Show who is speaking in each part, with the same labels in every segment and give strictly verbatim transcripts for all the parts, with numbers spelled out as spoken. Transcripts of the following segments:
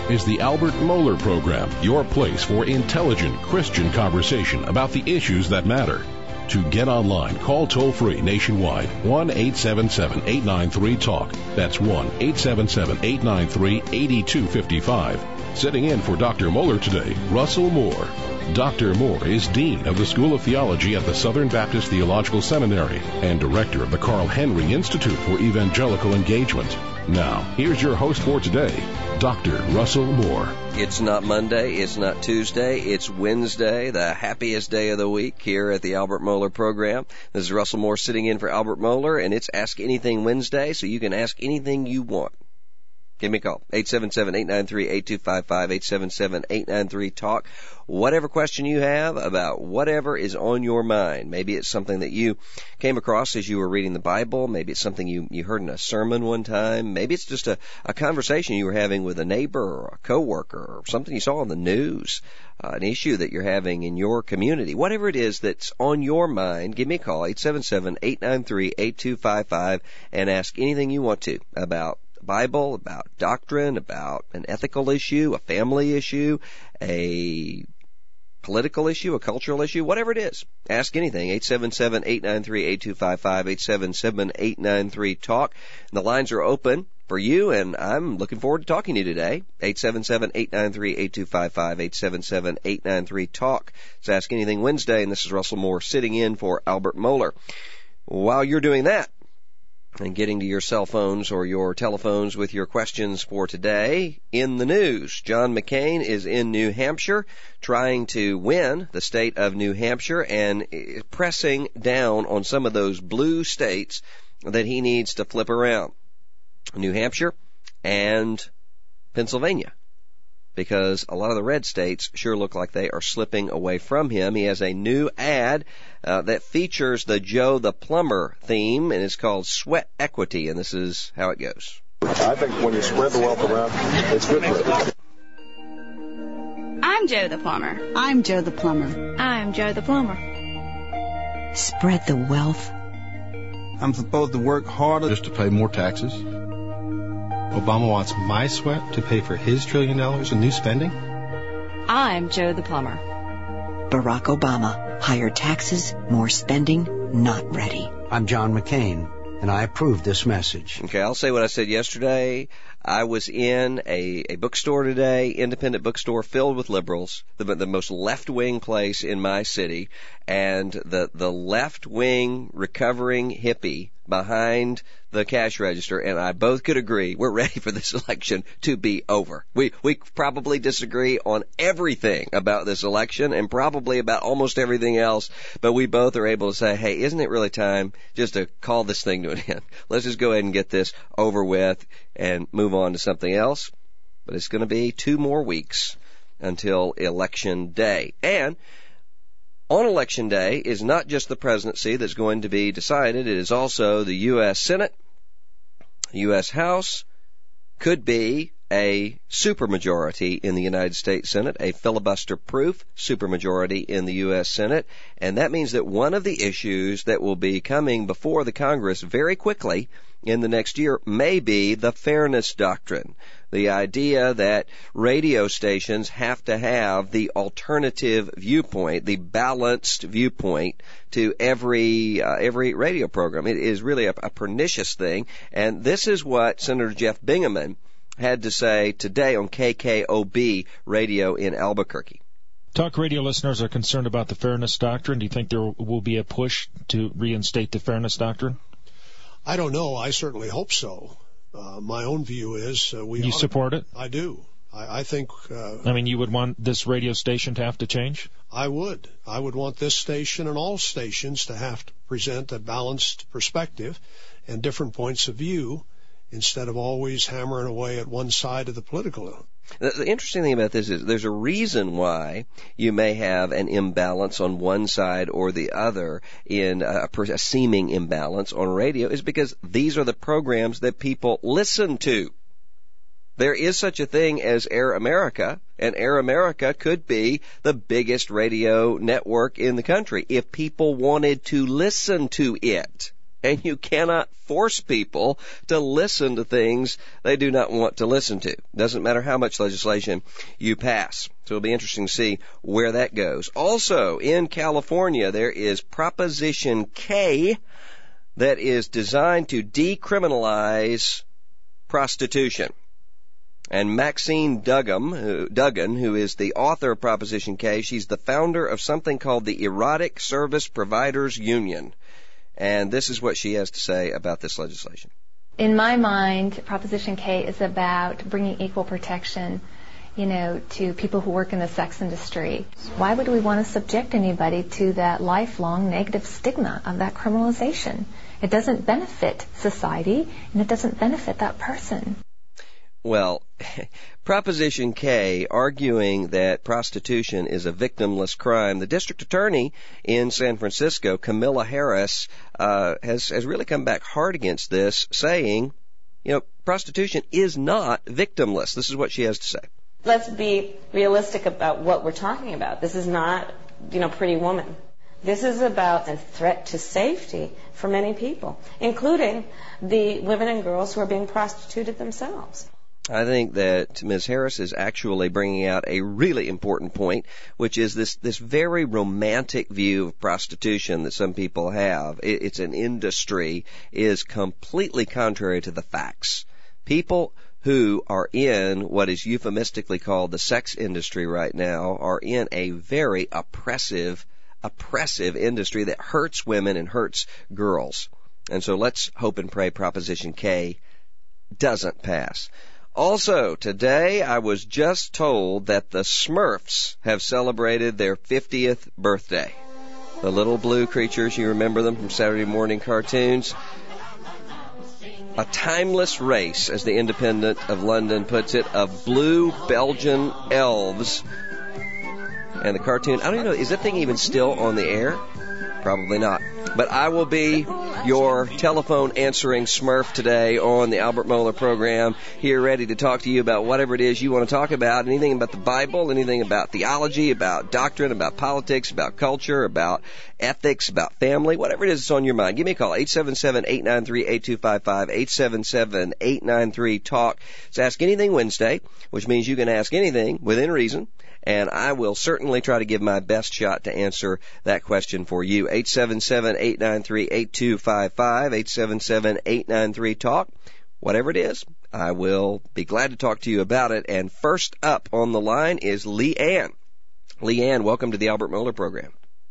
Speaker 1: is the Albert Mohler Program, your place for intelligent Christian conversation about the issues that matter. To get online, call toll-free nationwide, one eight seven seven, eight nine three, talk. That's one eight seven seven, eight nine three, eight two five five. Sitting in for Doctor Mohler today, Russell Moore. Doctor Moore is Dean of the School of Theology at the Southern Baptist Theological Seminary and Director of the Carl Henry Institute for Evangelical Engagement. Now, here's your host for today, Doctor Russell Moore.
Speaker 2: It's not Monday, it's not Tuesday, it's Wednesday, the happiest day of the week here at the Albert Mohler Program. This is Russell Moore sitting in for Albert Mohler, and it's Ask Anything Wednesday, so you can ask anything you want. Give me a call, eight seven seven, eight nine three, eight two five five, eight seven seven, eight nine three, talk. Whatever question you have about whatever is on your mind. Maybe it's something that you came across as you were reading the Bible. Maybe it's something you, you heard in a sermon one time. Maybe it's just a, a conversation you were having with a neighbor or a coworker or something you saw on the news, uh, an issue that you're having in your community. Whatever it is that's on your mind, give me a call, eight seven seven, eight nine three, eight two five five, and ask anything you want to about Bible, about doctrine, about an ethical issue, a family issue, a political issue, a cultural issue, whatever it is. Ask anything. eight seven seven, eight nine three, eight two five five, eight seven seven, eight nine three, talk. And the lines are open for you, and I'm looking forward to talking to you today. eight seven seven, eight nine three, eight two five five, eight seven seven, eight nine three, talk. It's Ask Anything Wednesday, and this is Russell Moore sitting in for Albert Mohler. While you're doing that, and getting to your cell phones or your telephones with your questions for today, in the news, John McCain is in New Hampshire trying to win the state of New Hampshire and pressing down on some of those blue states that he needs to flip around. New Hampshire and Pennsylvania, because a lot of the red states sure look like they are slipping away from him. He has a new ad uh, that features the Joe the Plumber theme, and it's called Sweat Equity, and this is how it goes.
Speaker 3: I think when you spread the wealth around, it's good for everybody.
Speaker 4: I'm Joe the Plumber.
Speaker 5: I'm Joe the Plumber.
Speaker 4: I'm Joe the Plumber.
Speaker 5: Spread the wealth.
Speaker 6: I'm supposed to work harder
Speaker 7: just to pay more taxes. Obama wants my sweat to pay for his trillion dollars in new spending.
Speaker 4: I'm Joe the Plumber.
Speaker 5: Barack Obama. Higher taxes, more spending, not ready.
Speaker 8: I'm John McCain, and I approve this message.
Speaker 2: Okay, I'll say what I said yesterday. I was in a, a bookstore today, independent bookstore filled with liberals, the, the most left-wing place in my city, and the, the left-wing recovering hippie behind the cash register, and I both could agree we're ready for this election to be over. We we probably disagree on everything about this election and probably about almost everything else, but we both are able to say, hey, isn't it really time just to call this thing to an end? Let's just go ahead and get this over with and move on to something else. But it's going to be two more weeks until Election Day. And on Election Day is not just the presidency that's going to be decided. It is also the U S Senate, U S House, could be a supermajority in the United States Senate, a filibuster-proof supermajority in the U S Senate. And that means that one of the issues that will be coming before the Congress very quickly in the next year may be the fairness doctrine. The idea that radio stations have to have the alternative viewpoint, the balanced viewpoint to every uh, every radio program. It is really a, a pernicious thing, and this is what Senator Jeff Bingaman had to say today on K K O B radio in Albuquerque.
Speaker 9: Talk radio listeners are concerned about the fairness doctrine. Do you think there will be a push to reinstate the fairness doctrine?
Speaker 10: I don't know. I certainly hope so. Uh, my own view is uh, we.
Speaker 9: You support
Speaker 10: to,
Speaker 9: it?
Speaker 10: I do. I, I think. Uh,
Speaker 9: I mean, you would want this radio station to have to change?
Speaker 10: I would. I would want this station and all stations to have to present a balanced perspective and different points of view instead of always hammering away at one side of the political.
Speaker 2: The, the interesting thing about this is there's a reason why you may have an imbalance on one side or the other in a, a seeming imbalance on radio is because these are the programs that people listen to. There is such a thing as Air America, and Air America could be the biggest radio network in the country if people wanted to listen to it. and you cannot force people to listen to things they do not want to listen to. Doesn't matter how much legislation you pass. So it'll be interesting to see where that goes. Also, in California, there is Proposition K that is designed to decriminalize prostitution. And Maxine Duggan, who, Duggan, who is the author of Proposition K, she's the founder of something called the Erotic Service Providers Union. And this is what she has to say about this legislation.
Speaker 11: In my mind, Proposition K is about bringing equal protection, you know, to people who work in the sex industry. Why would we want to subject anybody to that lifelong negative stigma of that criminalization? It doesn't benefit society, and it doesn't benefit that person.
Speaker 2: Well, Proposition K, arguing that prostitution is a victimless crime, the district attorney in San Francisco, Camilla Harris, uh, has, has really come back hard against this, saying, you know, prostitution is not victimless. This is what she has to say.
Speaker 12: Let's be realistic about what we're talking about. This is not, you know, Pretty Woman. This is about a threat to safety for many people, including the women and girls who are being prostituted themselves.
Speaker 2: I think that Miz Harris is actually bringing out a really important point, which is this, this very romantic view of prostitution that some people have. It, it's an industry, is completely contrary to the facts. People who are in what is euphemistically called the sex industry right now are in a very oppressive, oppressive industry that hurts women and hurts girls. And so let's hope and pray Proposition K doesn't pass. Also, today I was just told that the Smurfs have celebrated their fiftieth birthday. The little blue creatures, you remember them from Saturday morning cartoons? A timeless race, as the Independent of London puts it, of blue Belgian elves. And the cartoon, I don't even know, is that thing even still on the air? Probably not. But I will be your telephone answering Smurf today on the Albert Mohler program, here ready to talk to you about whatever it is you want to talk about, anything about the Bible, anything about theology, about doctrine, about politics, about culture, about ethics, about family, whatever it is that's on your mind. Give me a call, eight seven seven, eight nine three, eight two five five, eight seven seven, eight nine three, talk. It's Ask Anything Wednesday, which means you can ask anything within reason, and I will certainly try to give my best shot to answer that question for you. eight seven seven, eight nine three, eight two five five, eight seven seven, eight nine three, talk. Whatever it is, I will be glad to talk to you about it. And first up on the line is Leanne. Leanne, welcome to the Albert Mohler program.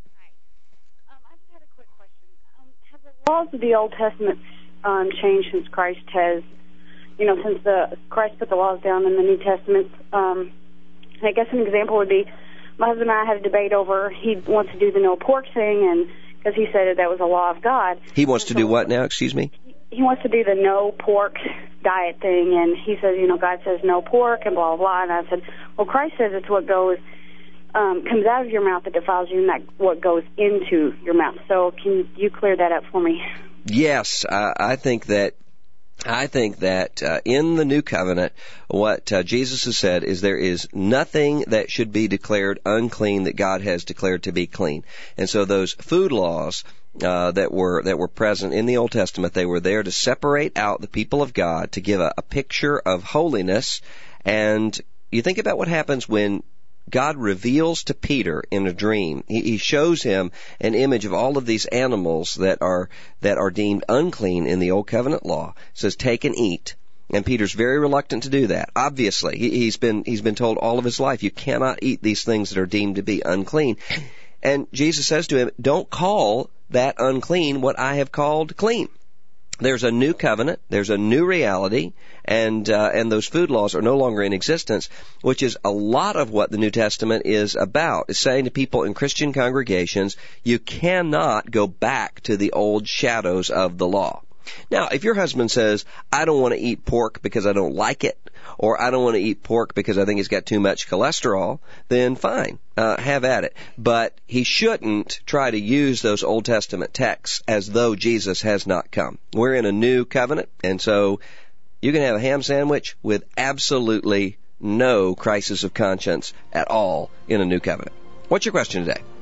Speaker 13: Hi. Um, I just had a quick question. Um, have the laws of the Old Testament um, changed since Christ has, you know, since the Christ put the laws down in the New Testament? Um, I guess an example would be my husband and I had a debate over, he wants to do the no pork thing, and because he said that that was a law of God.
Speaker 2: He wants to do what now, excuse me?
Speaker 13: He wants to do the no pork diet thing, and he says, you know, God says no pork and blah, blah, blah. And I said, well, Christ says it's what goes, um, comes out of your mouth that defiles you, not what goes into your mouth. So can you clear that up for me?
Speaker 2: Yes, uh, I think that I think that uh, in the New Covenant, what uh, Jesus has said is there is nothing that should be declared unclean that God has declared to be clean. And so those food laws uh, that were that were present in the Old Testament, they were there to separate out the people of God, to give a, a picture of holiness. And you think about what happens when God reveals to Peter in a dream. He, he shows him an image of all of these animals that are that are deemed unclean in the Old Covenant law. It says, take and eat. And Peter's very reluctant to do that. Obviously, he, he's been he's been told all of his life, you cannot eat these things that are deemed to be unclean. And Jesus says to him, don't call that unclean what I have called clean. There's a new covenant, there's a new reality, and uh, and those food laws are no longer in existence, which is a lot of what the New Testament is about. It's saying to people in Christian congregations, you cannot go back to the old shadows of the law. Now, if your husband says, I don't want to eat pork because I don't like it, or I don't want to eat pork because I think it's got too much cholesterol, then fine, uh, have at it. But he shouldn't try to use those Old Testament texts as though Jesus has not come. We're in a new covenant, and so you can have a ham sandwich with absolutely no crisis of conscience at all in a new covenant. What's your question today?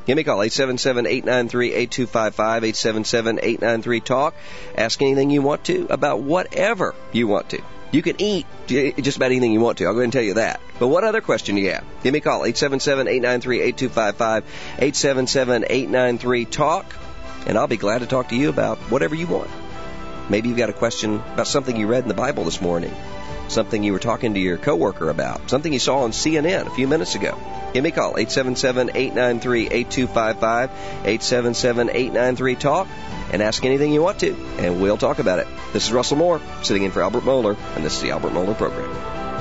Speaker 2: Give me a call, eight seven seven, eight nine three, eight two five five, eight seven seven, eight nine three, talk. Ask anything you want to about whatever you want to. You can eat just about anything you want to. I'll go ahead and tell you that. But what other question do you have? Give me a call, eight seven seven, eight nine three, eight two five five, eight seven seven, eight nine three, talk. And I'll be glad to talk to you about whatever you want. Maybe you've got a question about something you read in the Bible this morning, something you were talking to your coworker about, something you saw on C N N a few minutes ago. Give me a call, eight seven seven, eight nine three, eight two five five, eight seven seven, eight nine three, talk, and ask anything you want to, and we'll talk about it. This is Russell Moore, sitting in for Albert Mohler, and this is the Albert Mohler Program.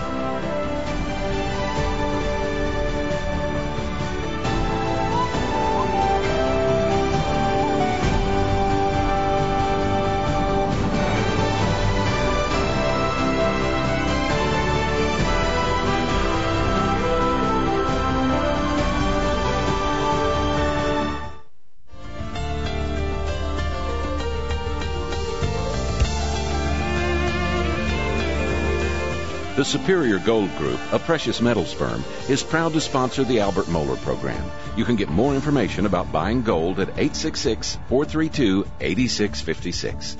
Speaker 1: The Superior Gold Group, a precious metals firm, is proud to sponsor the Albert Mohler Program. You can get more information about buying gold at eight six six, four three two, eight six five six.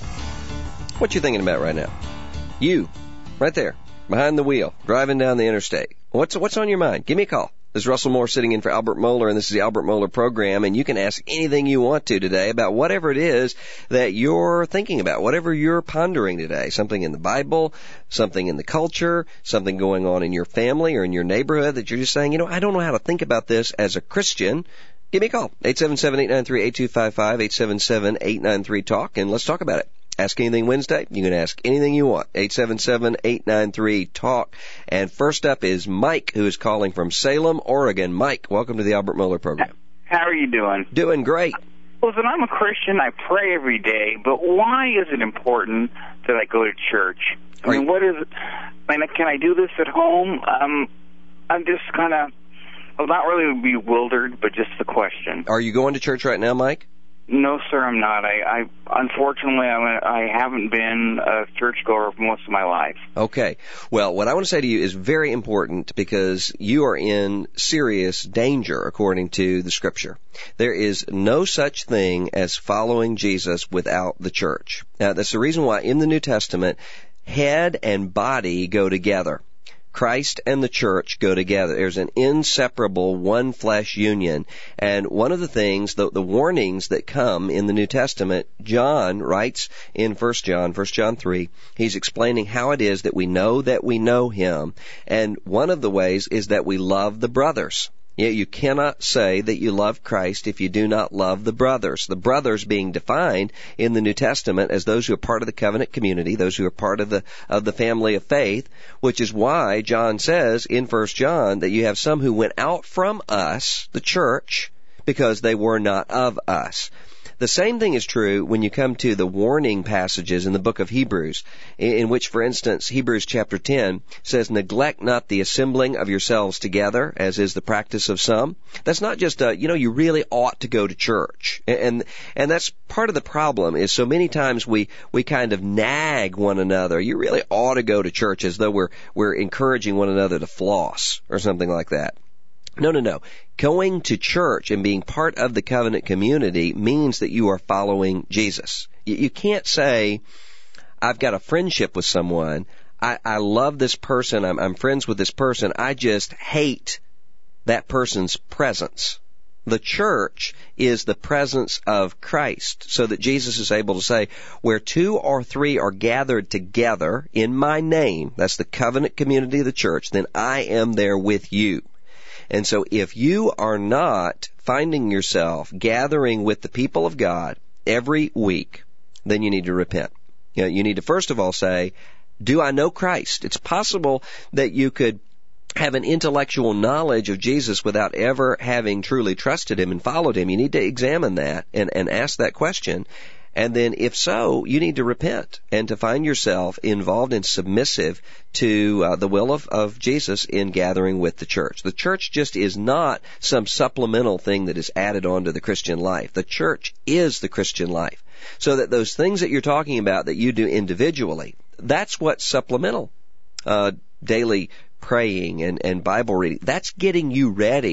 Speaker 2: What you thinking about right now? You, right there, behind the wheel, driving down the interstate. What's what's on your mind? Give me a call. This is Russell Moore sitting in for Albert Mohler, and this is the Albert Mohler Program, and you can ask anything you want to today about whatever it is that you're thinking about, whatever you're pondering today, something in the Bible, something in the culture, something going on in your family or in your neighborhood that you're just saying, you know, I don't know how to think about this as a Christian. Give me a call, eight seven seven, eight nine three, eight two five five, eight seven seven, eight nine three, talk, and let's talk about it. Ask Anything Wednesday. You can ask anything you want. eight seven seven, eight nine three, talk. And first up is Mike, who is calling from Salem, Oregon. Mike, welcome to the Albert Mohler Program.
Speaker 14: How are you doing?
Speaker 2: Doing great.
Speaker 14: Listen, I'm a Christian. I pray every day. But why is it important that I go to church? I mean, what is it? I mean, can I do this at home? Um, I'm just kind of, well, not really bewildered, but just the question.
Speaker 2: Are you going to church right now, Mike?
Speaker 14: No, sir, I'm not. I, I unfortunately, I, I haven't been a churchgoer for most of my life.
Speaker 2: Okay. Well, what I want to say to you is very important because you are in serious danger according to the Scripture. There is no such thing as following Jesus without the church. Now, that's the reason why in the New Testament, head and body go together. Christ and the church go together. There's an inseparable one flesh union. And one of the things, the, the warnings that come in the New Testament, John writes in First John, First John three, he's explaining how it is that we know that we know him. And one of the ways is that we love the brothers. Yeah, you cannot say that you love Christ if you do not love the brothers. The brothers being defined in the New Testament as those who are part of the covenant community, those who are part of the of the family of faith, which is why John says in First John that you have some who went out from us, the church, because they were not of us. The same thing is true when you come to the warning passages in the book of Hebrews, in which, for instance, Hebrews chapter ten says, neglect not the assembling of yourselves together, as is the practice of some. That's not just, a, you know, you really ought to go to church. And and that's part of the problem is so many times we, we kind of nag one another. You really ought to go to church as though we're, we're encouraging one another to floss or something like that. No, no, no. Going to church and being part of the covenant community means that you are following Jesus. You, you can't say, I've got a friendship with someone. I, I love this person. I'm, I'm friends with this person. I just hate that person's presence. The church is the presence of Christ, so that Jesus is able to say, where two or three are gathered together in my name, that's the covenant community of the church, then I am there with you. And so if you are not finding yourself gathering with the people of God every week, then you need to repent. You know, you need to first of all say, do I know Christ? It's possible that you could have an intellectual knowledge of Jesus without ever having truly trusted him and followed him. You need to examine that and, and ask that question. And then if so, you need to repent and to find yourself involved and submissive to uh, the will of, of Jesus in gathering with the church. The church just is not some supplemental thing that is added on to the Christian life. The church is the Christian life. So that those things that you're talking about that you do individually, that's what's supplemental. Uh, daily praying and, and Bible reading, that's getting you ready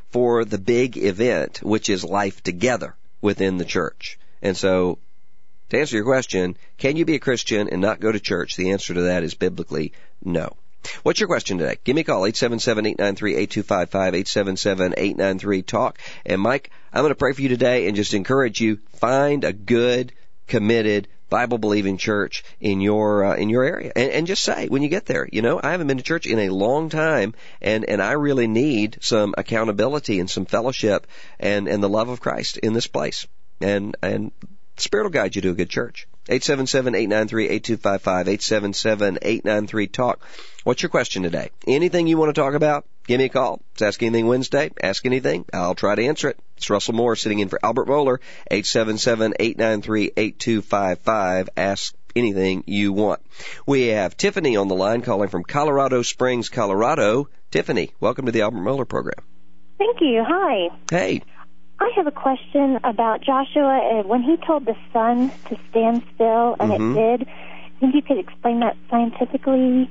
Speaker 2: for the big event, which is life together within the church. And so, to answer your question, can you be a Christian and not go to church? The answer to that is biblically no. What's your question today? Give me a call, eight seven seven, eight nine three, eight two five five, eight seven seven, eight nine three, talk. And Mike, I'm going to pray for you today and just encourage you, find a good, committed, Bible-believing church in your uh, in your area. And, and just say, when you get there, you know, I haven't been to church in a long time, and, and I really need some accountability and some fellowship and, and the love of Christ in this place. And, and the Spirit will guide you to a good church. eight seven seven, eight nine three, eight two five five, eight seven seven, eight nine three, talk. What's your question today? Anything you want to talk about? Give me a call. It's Ask Anything Wednesday. Ask anything. I'll try to answer it. It's Russell Moore sitting in for Albert Mohler. eight seven seven, eight nine three, eight two five five. Ask anything you want. We have Tiffany on the line calling from Colorado Springs, Colorado. Tiffany, welcome to the Albert Mohler program.
Speaker 15: Thank you. Hi.
Speaker 2: Hey.
Speaker 15: I have a question about Joshua. When he told the sun to stand still, and mm-hmm. it did, think you could explain that scientifically?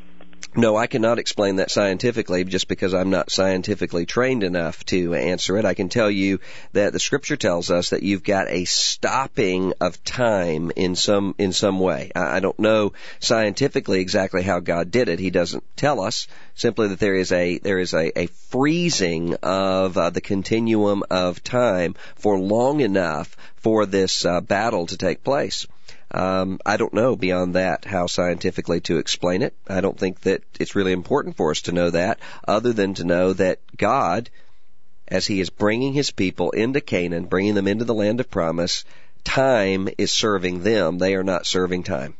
Speaker 2: No, I cannot explain that scientifically just because I'm not scientifically trained enough to answer it. I can tell you that the Scripture tells us that you've got a stopping of time in some in some way. I don't know scientifically exactly how God did it. He doesn't tell us. Simply that there is a there is a, a freezing of uh, the continuum of time for long enough for this uh, battle to take place. Um, I don't know beyond that how scientifically to explain it. I don't think that it's really important for us to know that, other than to know that God, as He is bringing His people into Canaan, bringing them into the land of promise, time is serving them. They are not serving time.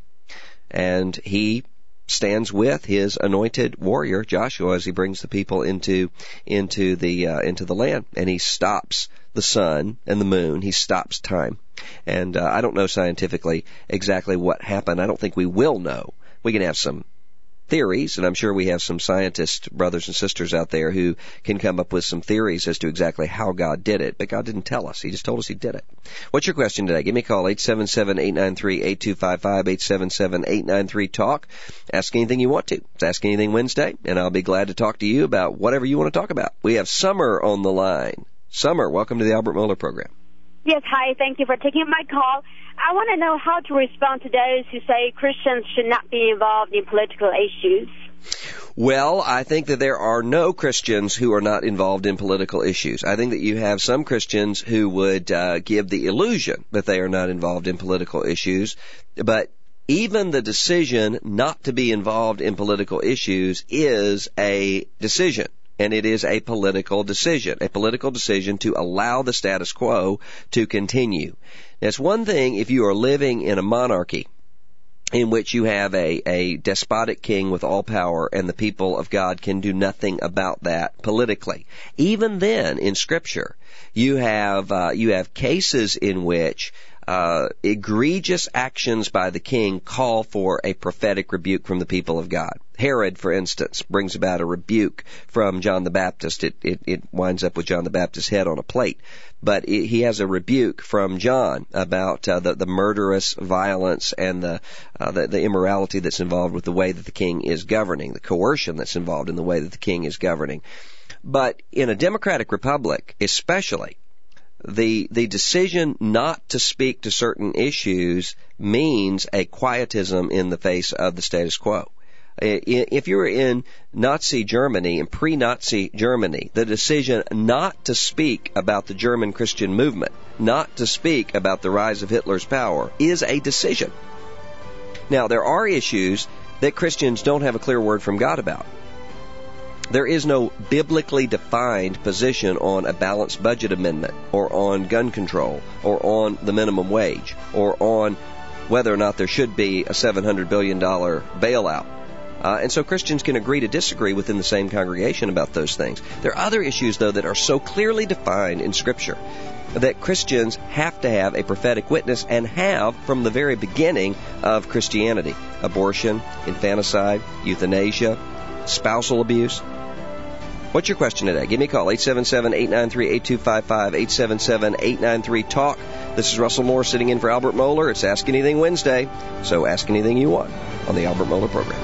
Speaker 2: And He stands with His anointed warrior, Joshua, as he brings the people into into the uh, into the land, and He stops the sun and the moon. He stops time. And uh, I don't know scientifically exactly what happened. I don't think we will know. We can have some theories, and I'm sure we have some scientist brothers and sisters out there who can come up with some theories as to exactly how God did it. But God didn't tell us. He just told us He did it. What's your question today? Give me a call, eight seven seven, eight nine three, eight two five five, eight seven seven, eight nine three, talk. Ask anything you want to. It's Ask Anything Wednesday, and I'll be glad to talk to you about whatever you want to talk about. We have Summer on the line. Summer, welcome to the Albert Mohler program.
Speaker 16: Yes, hi. Thank you for taking my call. I want to know how to respond to those who say Christians should not be involved in political issues.
Speaker 2: Well, I think that there are no Christians who are not involved in political issues. I think that you have some Christians who would uh, give the illusion that they are not involved in political issues, but even the decision not to be involved in political issues is a decision. And it is a political decision, a political decision to allow the status quo to continue. Now, it's one thing if you are living in a monarchy in which you have a, a despotic king with all power and the people of God can do nothing about that politically. Even then, in Scripture, you have uh, you have cases in which Uh, egregious actions by the king call for a prophetic rebuke from the people of God. Herod, for instance, brings about a rebuke from John the Baptist. It, it, it winds up with John the Baptist's head on a plate. But it, he has a rebuke from John about uh, the, the murderous violence and the, uh, the the immorality that's involved with the way that the king is governing, the coercion that's involved in the way that the king is governing. But in a democratic republic, especially, The the decision not to speak to certain issues means a quietism in the face of the status quo. If you were in Nazi Germany, in pre-Nazi Germany, the decision not to speak about the German Christian movement, not to speak about the rise of Hitler's power, is a decision. Now, there are issues that Christians don't have a clear word from God about. There is no biblically defined position on a balanced budget amendment or on gun control or on the minimum wage or on whether or not there should be a seven hundred billion dollars bailout. Uh, and so Christians can agree to disagree within the same congregation about those things. There are other issues, though, that are so clearly defined in Scripture that Christians have to have a prophetic witness and have from the very beginning of Christianity. Abortion, infanticide, euthanasia, spousal abuse. What's your question today? Give me a call, eight seven seven, eight nine three, eight two five five, eight seven seven, eight nine three, talk. This is Russell Moore sitting in for Albert Mohler. It's Ask Anything Wednesday, so ask anything you want on the Albert Mohler program.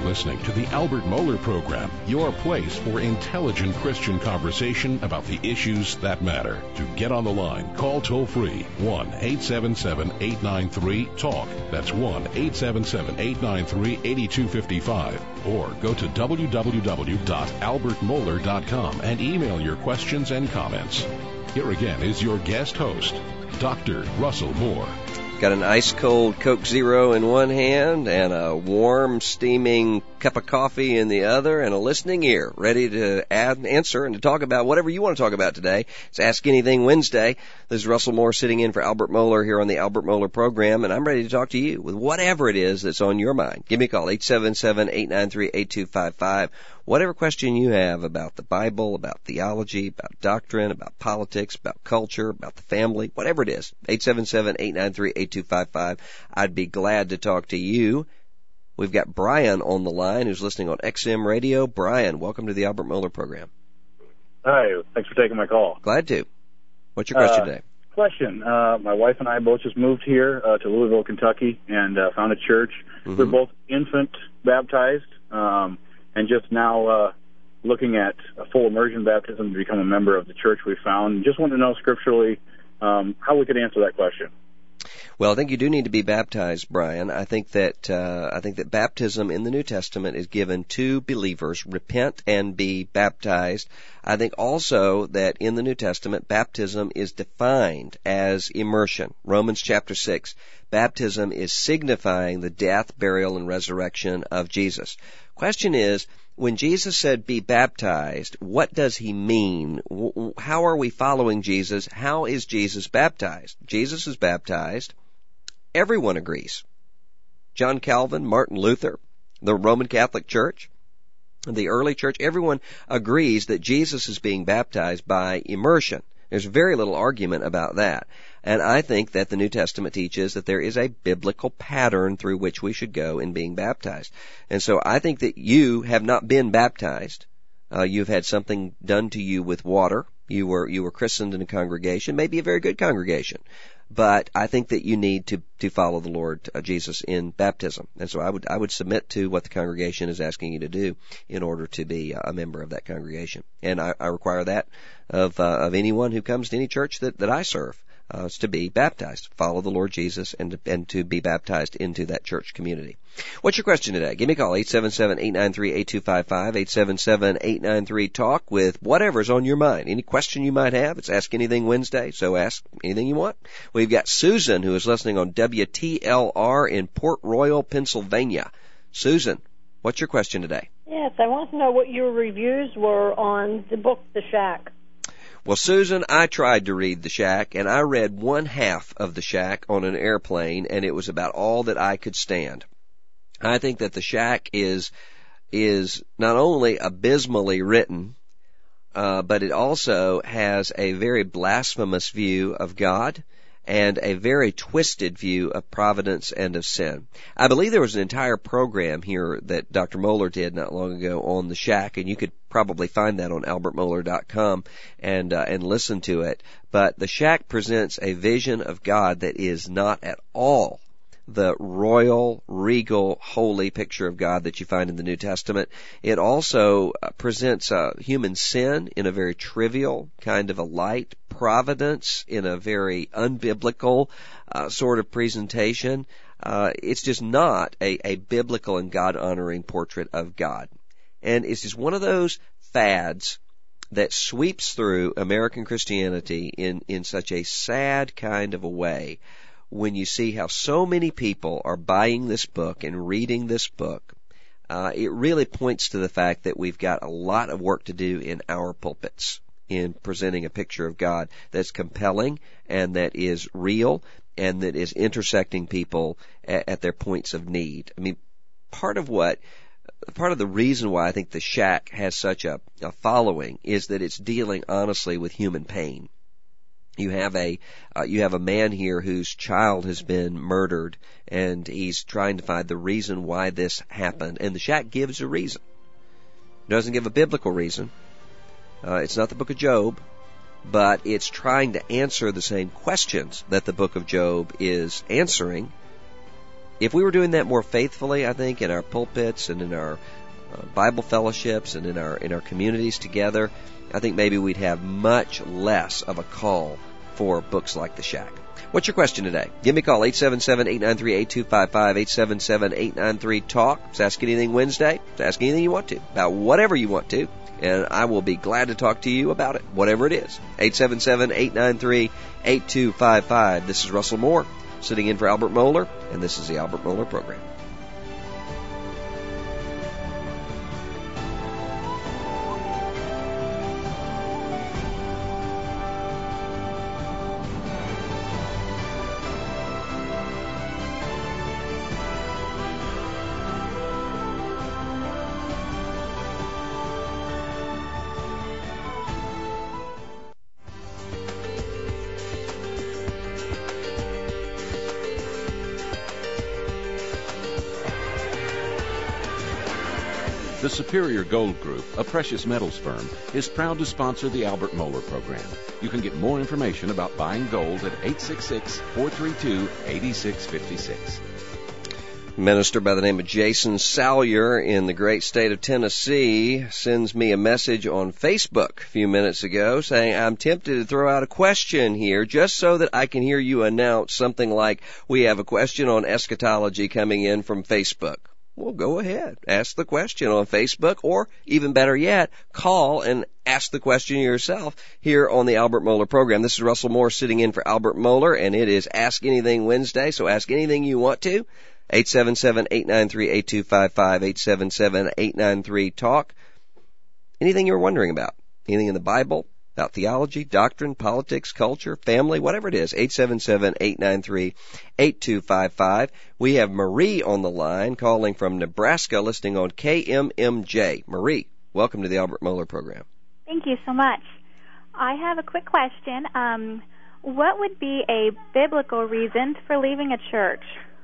Speaker 1: listening to the Albert Mohler Program, your place for intelligent Christian conversation about the issues that matter. To get on the line, call toll-free one eight seven seven, eight nine three, TALK. That's one eight seven seven, eight nine three, eight two five five. Or go to w w w dot albert mohler dot com and email your questions and comments. Here again is your guest host, Doctor Russell Moore.
Speaker 2: Got an ice-cold Coke Zero in one hand and a warm, steaming cup of coffee in the other and a listening ear, ready to add and answer and to talk about whatever you want to talk about today. It's Ask Anything Wednesday. This is Russell Moore sitting in for Albert Mohler here on the Albert Mohler Program, and I'm ready to talk to you with whatever it is that's on your mind. Give me a call, eight seven seven, eight nine three, eight two five five. Whatever question you have about the Bible, about theology, about doctrine, about politics, about culture, about the family, whatever it is, eight seven seven, eight nine three, eight two five five. I'd be glad to talk to you. We've got Brian on the line who's listening on X M Radio. Brian, welcome to the Albert Mohler Program.
Speaker 17: Hi, thanks for taking my call.
Speaker 2: Glad to. What's your question
Speaker 17: uh,
Speaker 2: today?
Speaker 17: Question. Uh, my wife and I both just moved here uh, to Louisville, Kentucky, and uh, found a church.
Speaker 2: Mm-hmm.
Speaker 17: We're both infant baptized, um, and just now uh, looking at a full immersion baptism to become a member of the church we found. Just want to know scripturally um, how we could answer that question.
Speaker 2: Well, I think you do need to be baptized, Brian. I think that uh, I think that baptism in the New Testament is given to believers: repent and be baptized. I think also that in the New Testament, baptism is defined as immersion. Romans chapter six, baptism is signifying the death, burial, and resurrection of Jesus. Question is, when Jesus said be baptized, what does he mean? How are we following Jesus? How is Jesus baptized? Jesus is baptized. Everyone agrees. John Calvin, Martin Luther, the Roman Catholic Church, the early church, everyone agrees that Jesus is being baptized by immersion. There's very little argument about that. And I think that the New Testament teaches that there is a biblical pattern through which we should go in being baptized. And so I think that you have not been baptized. Uh, you've had something done to you with water. You were, you were christened in a congregation, maybe a very good congregation. But I think that you need to, to follow the Lord uh, Jesus in baptism. And so I would, I would submit to what the congregation is asking you to do in order to be a member of that congregation. And I, I require that of, uh, of anyone who comes to any church that, that I serve. Uh, is to be baptized, follow the Lord Jesus, and to, and to be baptized into that church community. What's your question today? Give me a call, eight seven seven, eight nine three, eight two five five, eight seven seven, eight nine three, TALK, with whatever's on your mind. Any question you might have. It's Ask Anything Wednesday, so ask anything you want. We've got Susan, who is listening on W T L R in Port Royal, Pennsylvania. Susan, what's your question today?
Speaker 18: Yes, I want to know what your reviews were on the book, The Shack.
Speaker 2: Well, Susan, I tried to read The Shack, and I read one half of The Shack on an airplane, and it was about all that I could stand. I think that The Shack is is not only abysmally written, uh, but it also has a very blasphemous view of God and a very twisted view of providence and of sin. I believe there was an entire program here that Doctor Mohler did not long ago on The Shack, and you could probably find that on albert mohler dot com and uh, and listen to it. But The Shack presents a vision of God that is not at all the royal, regal, holy picture of God that you find in the New Testament. It also uh, presents uh, human sin in a very trivial kind of a light, providence in a very unbiblical uh, sort of presentation. Uh, it's just not a, a biblical and God-honoring portrait of God. And it's just one of those fads that sweeps through American Christianity in, in such a sad kind of a way when you see how so many people are buying this book and reading this book. Uh, it really points to the fact that we've got a lot of work to do in our pulpits in presenting a picture of God that's compelling and that is real and that is intersecting people at, at their points of need. I mean, part of what Part of the reason why I think The Shack has such a, a following is that it's dealing honestly with human pain. You have a uh, you have a man here whose child has been murdered, and he's trying to find the reason why this happened. And The Shack gives a reason. It doesn't give a biblical reason. Uh, it's not the book of Job, but it's trying to answer the same questions that the book of Job is answering. if we were doing that more faithfully, I think, in our pulpits and in our uh, Bible fellowships and in our in our communities together, I think maybe we'd have much less of a call for books like The Shack. What's your question today? Give me a call, eight seven seven, eight nine three, eight two five five, eight seven seven, eight nine three, talk. It's Ask Anything Wednesday. It's Ask anything you want to, about whatever you want to, and I will be glad to talk to you about it, whatever it is. eight seven seven, eight nine three, eight two five five. This is Russell Moore, sitting in for Albert Mohler, and this is the Albert Mohler Program.
Speaker 1: The Superior Gold Group, a precious metals firm, is proud to sponsor the Albert Mohler Program. You can get more information about buying gold at eight six six, four three two, eight six five six.
Speaker 2: Minister by the name of Jason Salyer in the great state of Tennessee sends me a message on Facebook a few minutes ago saying, I'm tempted to throw out a question here just so that I can hear you announce something like, we have a question on eschatology coming in from Facebook. Well, go ahead. Ask the question on Facebook, or even better yet, call and ask the question yourself here on the Albert Mohler Program. This is Russell Moore sitting in for Albert Mohler, and it is Ask Anything Wednesday, so ask anything you want to. eight seven seven, eight nine three, eight two five five, eight seven seven, eight nine three, talk. Anything you're wondering about. Anything in the Bible, about theology, doctrine, politics, culture, family, whatever it is. eight seven seven, eight nine three, eight two five five. We have Marie on the line calling from Nebraska, listening on K M M J. Marie, welcome to the Albert Mohler Program.
Speaker 19: Thank you so much. I have a quick question. Um, what would be a biblical reason for leaving a church?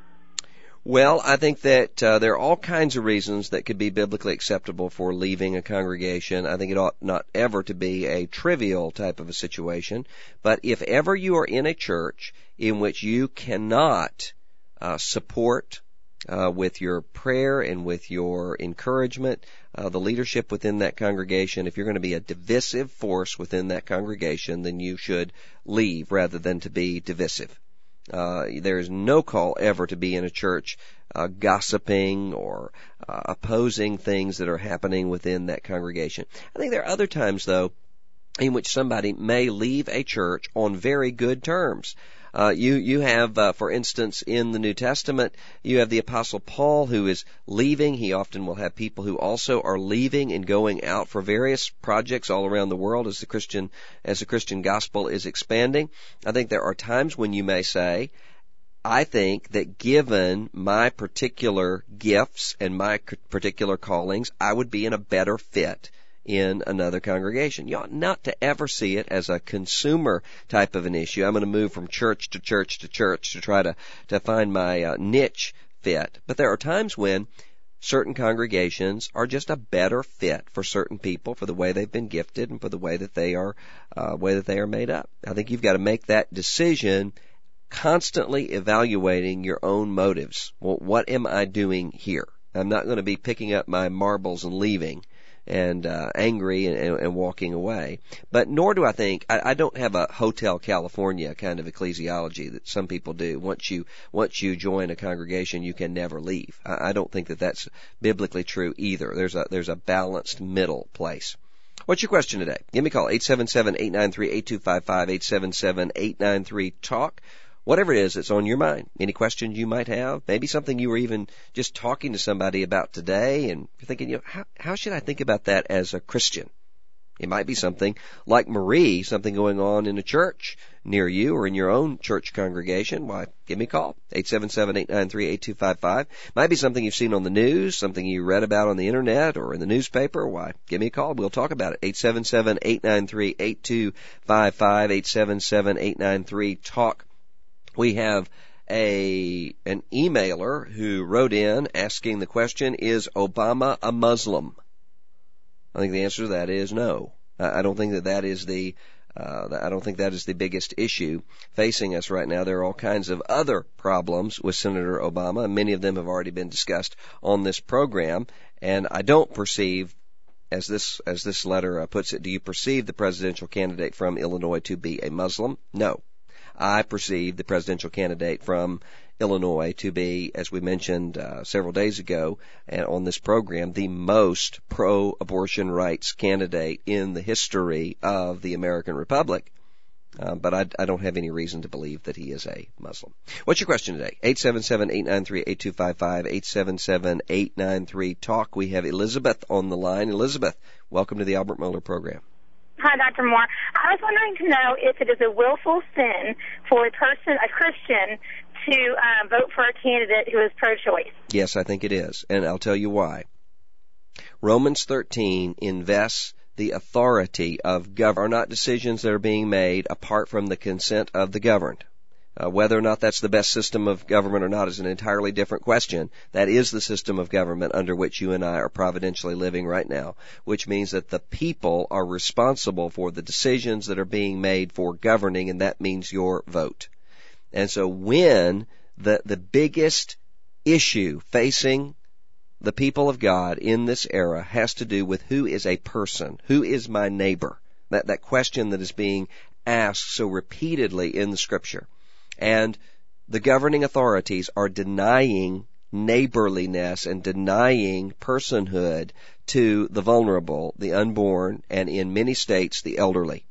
Speaker 2: Well, I think that uh, there are all kinds of reasons that could be biblically acceptable for leaving a congregation. I think it ought not ever to be a trivial type of a situation. But if ever you are in a church in which you cannot uh, support uh, with your prayer and with your encouragement uh, the leadership within that congregation, if you're going to be a divisive force within that congregation, then you should leave rather than to be divisive. Uh, there is no call ever to be in a church uh, gossiping or uh, opposing things that are happening within that congregation. I think there are other times, though, in which somebody may leave a church on very good terms. Uh, you, you have, uh, for instance, in the New Testament, you have the Apostle Paul who is leaving. He often will have people who also are leaving and going out for various projects all around the world as the Christian, as the Christian gospel is expanding. I think there are times when you may say, I think that given my particular gifts and my particular callings, I would be in a better fit in another congregation. You ought not to ever see it as a consumer type of an issue. I'm going to move from church to church to church to try to, to find my uh, niche fit. But there are times when certain congregations are just a better fit for certain people, for the way they've been gifted and for the way that they are, uh, way that they are made up. I think you've got to make that decision, constantly evaluating your own motives. Well, what am I doing here? I'm not going to be picking up my marbles and leaving and uh, angry and, and, and walking away. But nor do I think, I, I don't have a Hotel California kind of ecclesiology that some people do. Once you once you join a congregation, you can never leave. I, I don't think that that's biblically true either. There's a there's a balanced middle place. What's your question today? Give me a call, eight seven seven, eight nine three, eight two five five, eight seven seven, eight nine three, talk. Whatever it is that's on your mind, any questions you might have, maybe something you were even just talking to somebody about today and you're thinking, you know, how, how should I think about that as a Christian? It might be something like Marie, something going on in a church near you or in your own church congregation. Why, give me a call, eight seven seven, eight nine three, eight two five five. Might be something you've seen on the news, something you read about on the internet or in the newspaper. Why, give me a call. We'll talk about it. eight seven seven, eight nine three, eight two five five, eight seven seven, eight nine three, talk. We have a an emailer who wrote in asking the question, is Obama a Muslim? I think the answer to that is no. I don't think that that is the Uh, I don't think that is the biggest issue facing us right now. There are all kinds of other problems with Senator Obama, and many of them have already been discussed on this program. And I don't perceive, as this as this letter uh, puts it, do you perceive the presidential candidate from Illinois to be a Muslim? No. I perceive the presidential candidate from Illinois to be, as we mentioned uh, several days ago and on this program, the most pro-abortion rights candidate in the history of the American Republic. Uh, but I, I don't have any reason to believe that he is a Muslim. What's your question today? eight seven seven, eight nine three, eight two five five, eight seven seven, eight nine three, talk. We have Elizabeth on the line. Elizabeth, welcome to the Albert Mohler program.
Speaker 20: Hi, Doctor Moore. I was wondering to know if it is a willful sin for a person, a Christian, to um, vote for a candidate who is pro-choice.
Speaker 2: Yes, I think it is, and I'll tell you why. Romans thirteen invests the authority of government. Are not decisions that are being made apart from the consent of the governed. Uh, whether or not that's the best system of government or not is an entirely different question. That is the system of government under which you and I are providentially living right now, which means that the people are responsible for the decisions that are being made for governing, and that means your vote. And so when the, the biggest issue facing the people of God in this era has to do with who is a person, who is my neighbor, that, that question that is being asked so repeatedly in the Scripture. And the governing authorities are denying neighborliness and denying personhood to the vulnerable, the unborn, and in many states, the elderly,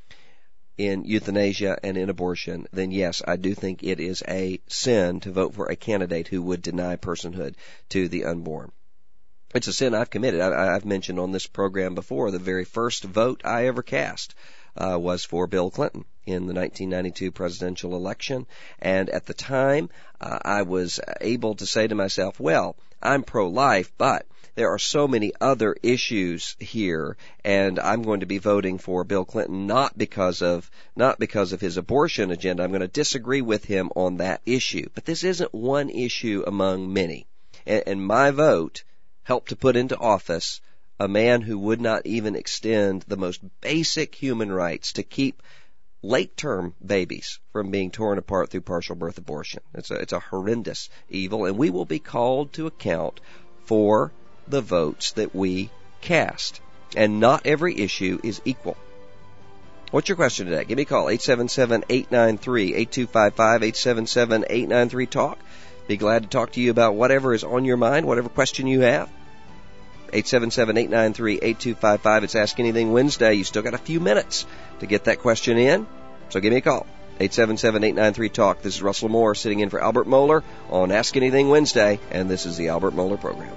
Speaker 2: in euthanasia and in abortion, then yes, I do think it is a sin to vote for a candidate who would deny personhood to the unborn. It's a sin I've committed. I, I've mentioned on this program before, the very first vote I ever cast uh, was for Bill Clinton in the nineteen ninety-two presidential election. And at the time, uh, I was able to say to myself, well, I'm pro-life, but there are so many other issues here, and I'm going to be voting for Bill Clinton not because of not because of his abortion agenda. I'm going to disagree with him on that issue. But this isn't one issue among many. And, and my vote helped to put into office a man who would not even extend the most basic human rights to keep late-term babies from being torn apart through partial birth abortion. It's a, it's a horrendous evil, and we will be called to account for the votes that we cast. And not every issue is equal. What's your question today? Give me a call, eight seven seven, eight nine three, eight two five five, eight seven seven, eight nine three, talk. Be glad to talk to you about whatever is on your mind, whatever question you have. eight seven seven, eight nine three, eight two five five. It's Ask Anything Wednesday. You still got a few minutes to get that question in, so give me a call, eight seven seven, eight nine three, talk. This is Russell Moore sitting in for Albert Mohler on Ask Anything Wednesday, and this is the Albert Mohler program.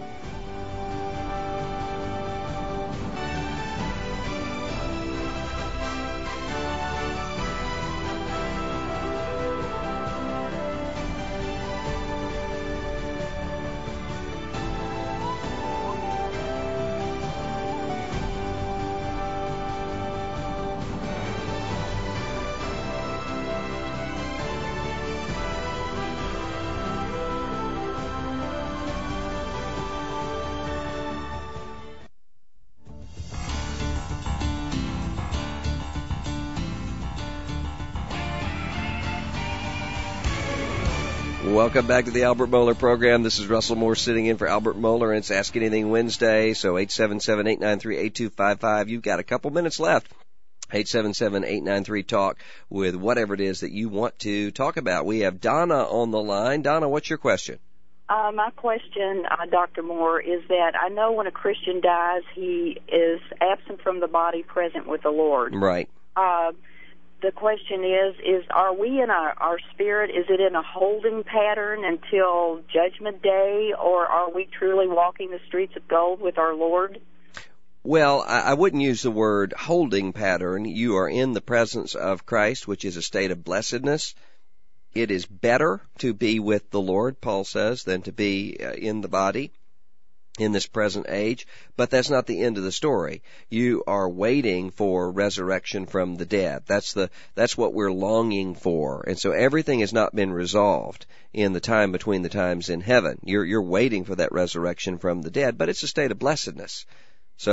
Speaker 2: Welcome back to the Albert Mohler program. This is Russell Moore sitting in for Albert Mohler, and it's Ask Anything Wednesday, so eight seven seven, eight nine three, eight two five five. You've got a couple minutes left. eight seven seven, eight nine three, talk with whatever it is that you want to talk about. We have Donna on the line. Donna, what's your question?
Speaker 21: Uh, my question, uh, Doctor Moore, is that I know when a Christian dies, he is absent from the body, present with the Lord.
Speaker 2: Right.
Speaker 21: Uh, the question is, is are we in our, our spirit, is it in a holding pattern until Judgment Day, or are we truly walking the streets of gold with our Lord?
Speaker 2: Well, I wouldn't use the word holding pattern. You are in the presence of Christ, which is a state of blessedness. It is better to be with the Lord, Paul says, than to be in the body in this present age. But that's not the end of the story. You are waiting for resurrection from the dead. That's the that's what we're longing for. And so everything has not been resolved in the time between the times in heaven. You're you're waiting for that resurrection from the dead, but it's a state of blessedness. So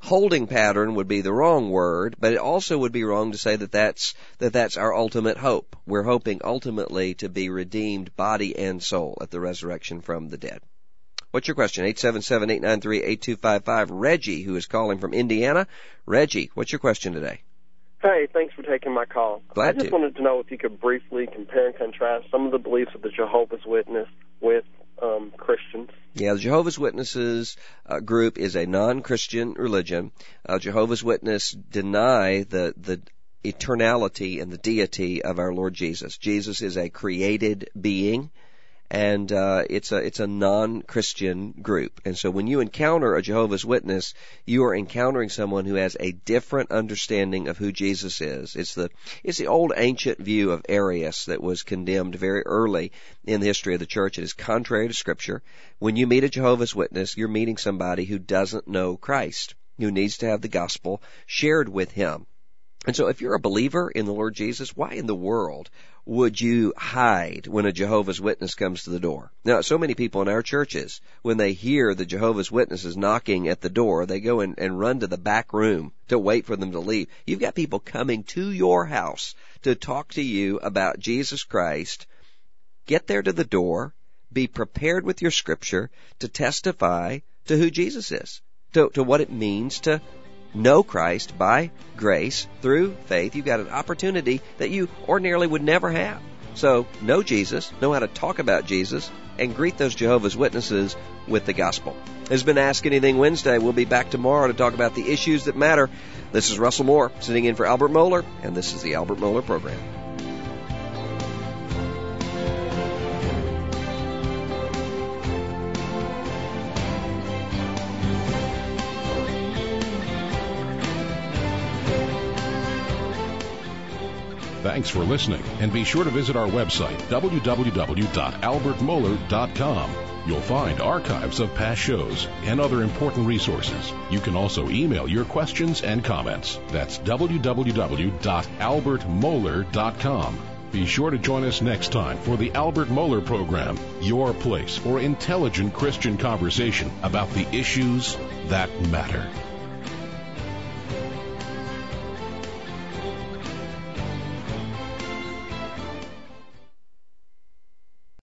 Speaker 2: holding pattern would be the wrong word, but it also would be wrong to say that that's, that that's our ultimate hope. We're hoping ultimately to be redeemed body and soul at the resurrection from the dead. What's your question? eight seven seven, eight nine three, eight two five five. Reggie, who is calling from Indiana. Reggie, what's your question today?
Speaker 3: Hey, thanks for taking my call.
Speaker 2: Glad
Speaker 3: I just
Speaker 2: to.
Speaker 3: wanted to know if you could briefly compare and contrast some of the beliefs of the Jehovah's Witness with um, Christians.
Speaker 2: Yeah, the Jehovah's Witnesses uh, group is a non-Christian religion. Uh, Jehovah's Witness deny the, the eternality and the deity of our Lord Jesus. Jesus is a created being. And uh, it's a it's a non-Christian group. And so when you encounter a Jehovah's Witness, you are encountering someone who has a different understanding of who Jesus is. It's the it's the old ancient view of Arius that was condemned very early in the history of the church. It is contrary to Scripture. When you meet a Jehovah's Witness, you're meeting somebody who doesn't know Christ, who needs to have the gospel shared with him. And so if you're a believer in the Lord Jesus, why in the world would you hide when a Jehovah's Witness comes to the door? Now, so many people in our churches, when they hear the Jehovah's Witnesses knocking at the door, they go in and run to the back room to wait for them to leave. You've got people coming to your house to talk to you about Jesus Christ. Get there to the door. Be prepared with your scripture to testify to who Jesus is, to, to what it means to know Christ by grace through faith. You've got an opportunity that you ordinarily would never have. So know Jesus, know how to talk about Jesus, and greet those Jehovah's Witnesses with the gospel. This has been Ask Anything Wednesday. We'll be back tomorrow to talk about the issues that matter. This is Russell Moore sitting in for Albert Mohler, and this is the Albert Mohler Program.
Speaker 1: Thanks for listening, and be sure to visit our website, w w w dot albert mohler dot com. You'll find archives of past shows and other important resources. You can also email your questions and comments. That's w w w dot albert mohler dot com. Be sure to join us next time for the Albert Mohler Program, your place for intelligent Christian conversation about the issues that matter.